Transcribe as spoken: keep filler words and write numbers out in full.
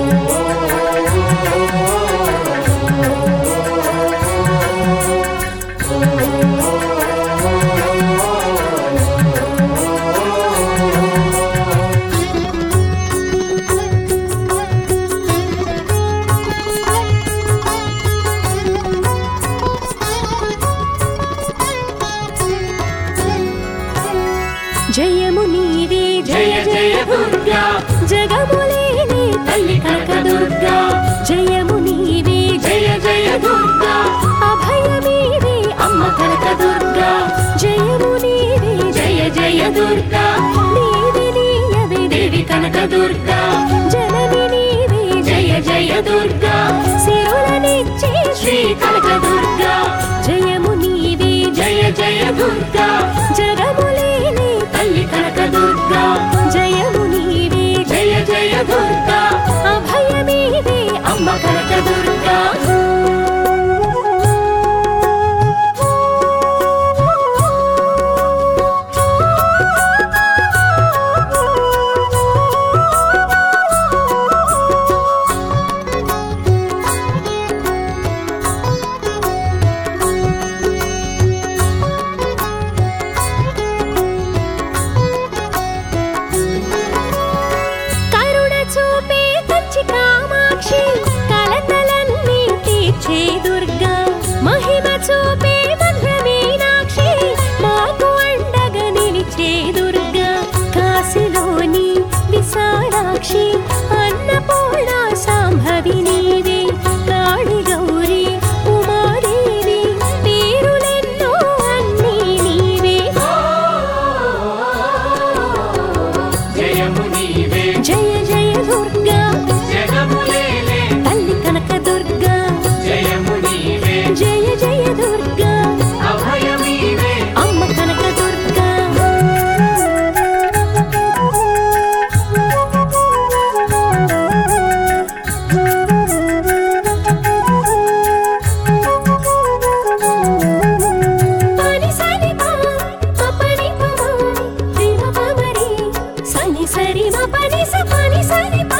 జయము నీవే జయ జయ దుర్గా జగములేని తల్లి కనక దుర్గా జయము నీవే జయ జయ దుర్గా అభయమీవే అమ్మ కనక దుర్గా జయము నీవే జయ జయ దుర్గా నీవే నీయవే దేవి కనక దుర్గా జనని నీవే జయ జయ దుర్గా సిరులనిచ్చే శ్రీ కనక దుర్గా జయము నీవే జయ జయ దుర్గా జగములేని తల్లి కనక దుర్గా జయము నీవే జయ జయ దుర్గా అభయమీవే అమ్మ కనక దుర్గా అన్నపూర్ణ సాంభవి నీవే కాళి గౌరీ ఉమాదేవి పేరులెన్నో అన్నీ నీవే జయము నీవే జయ జయ దుర్గా జగములేలే తల్లి కనక దుర్గా జయము నీవే జయ జయ దుర్గా అభయమీవే అమ్మ కనక దుర్గా సరి మ పని స పని సరి